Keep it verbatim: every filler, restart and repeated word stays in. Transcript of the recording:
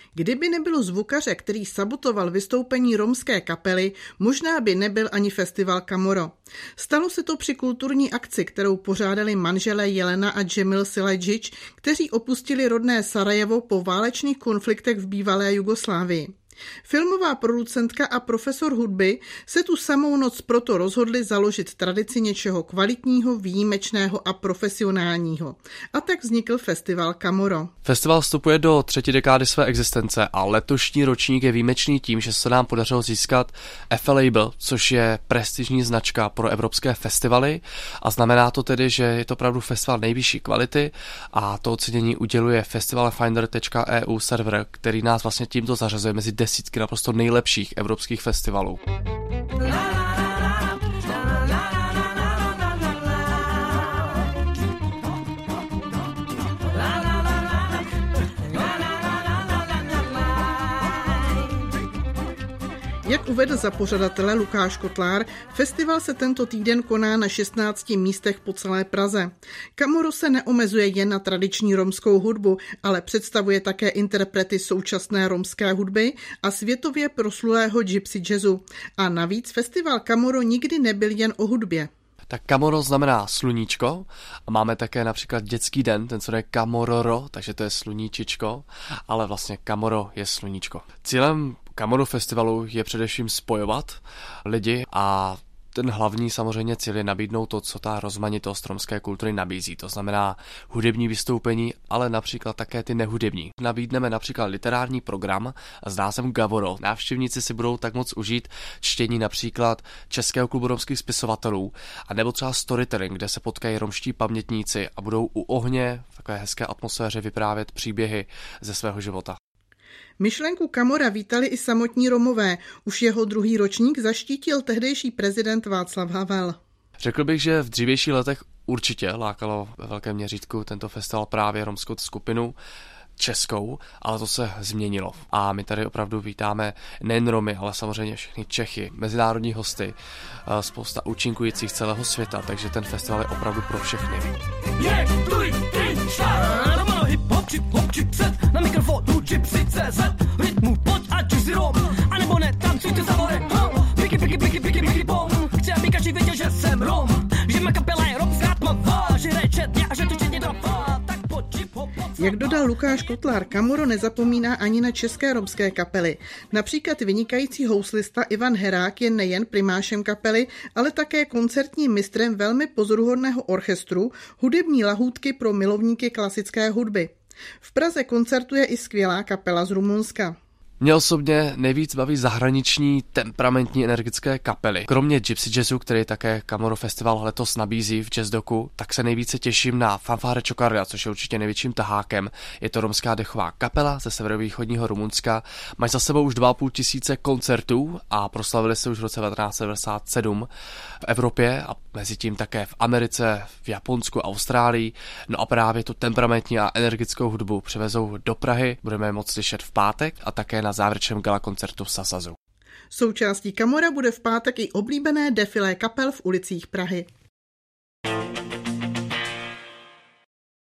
Kdyby nebylo zvukaře, který sabotoval vystoupení romské kapely, možná by nebyl ani festival Kamoro. Stalo se to při kulturní akci, kterou pořádali manželé Jelena a Cemil Siledžić, kteří opustili rodné Sarajevo po válečných konfliktech v bývalé Jugoslávii. Filmová producentka a profesor hudby se tu samou noc proto rozhodli založit tradici něčeho kvalitního, výjimečného a profesionálního. A tak vznikl festival Kamoro. Festival vstupuje do třetí dekády své existence a letošní ročník je výjimečný tím, že se nám podařilo získat F Label, což je prestižní značka pro evropské festivaly a znamená to tedy, že je to opravdu festival nejvyšší kvality a to ocenění uděluje festivalfinder tečka e u server, který nás vlastně tímto zařazuje mezi desítky naprosto nejlepších evropských festivalů. Jak uvedl za pořadatele Lukáš Kotlár, festival se tento týden koná na šestnácti místech po celé Praze. Kamoro se neomezuje jen na tradiční romskou hudbu, ale představuje také interprety současné romské hudby a světově proslulého gypsy jazzu. A navíc festival Kamoro nikdy nebyl jen o hudbě. Tak Kamoro znamená sluníčko a máme také například dětský den, ten se jmenuje Kamororo, takže to je sluníčičko, ale vlastně Kamoro je sluníčko. Cílem Kamoro festivalu je především spojovat lidi a ten hlavní samozřejmě cíl je nabídnout to, co ta rozmanitost romské kultury nabízí. To znamená hudební vystoupení, ale například také ty nehudební. Nabídneme například literární program s názvem Gavoro. Návštěvníci si budou tak moc užít čtení například Českého klubu romských spisovatelů, a nebo třeba storytelling, kde se potkají romští pamětníci a budou u ohně v takové hezké atmosféře vyprávět příběhy ze svého života. Myšlenku Kamora vítali i samotní Romové. Už jeho druhý ročník zaštítil tehdejší prezident Václav Havel. Řekl bych, že v dřívějších letech určitě lákalo ve velkém měřítku tento festival právě romskou skupinu českou, ale to se změnilo. A my tady opravdu vítáme nejen Romy, ale samozřejmě všechny Čechy, mezinárodní hosty, spousta účinkujících celého světa, takže ten festival je opravdu pro všechny. Na mikrofonu gypsy tečka cé zet, rytmu pojď a gypsy rom, anebo ne, tancujte za vore, piky, piky, piky, piky, piky, bom, chci, aby každý věděl, že jsem Rom, že má kapela je romská tmavá, že reče dně a že to četně trafá, tak pojď hip hop. Jak dodal Lukáš Kotlár, Kamoro nezapomíná ani na české romské kapely. Například vynikající houslista Ivan Herák je nejen primášem kapely, ale také koncertním mistrem velmi pozoruhodného orchestru, hudební lahůdky pro milovníky klasické hudby. V Praze koncertuje i skvělá kapela z Rumunska. Mě osobně nejvíc baví zahraniční temperamentní energické kapely. Kromě gypsy jazzu, který také Kamoro Festival letos nabízí v Jazzdoku, tak se nejvíce těším na Fanfare Čokarda, což je určitě největším tahákem. Je to romská dechová kapela ze severovýchodního Rumunska. Mají za sebou už dva a půl tisíce koncertů a proslavili se už v roce devatenáct set devadesát sedm v Evropě a mezi tím také v Americe, v Japonsku, Austrálii. No a právě tu temperamentní a energickou hudbu přivezou do Prahy. Budeme je moct slyšet v pátek a také na závěrečném gala koncertu v Sasazu. Součástí Kamora bude v pátek i oblíbené defilé kapel v ulicích Prahy.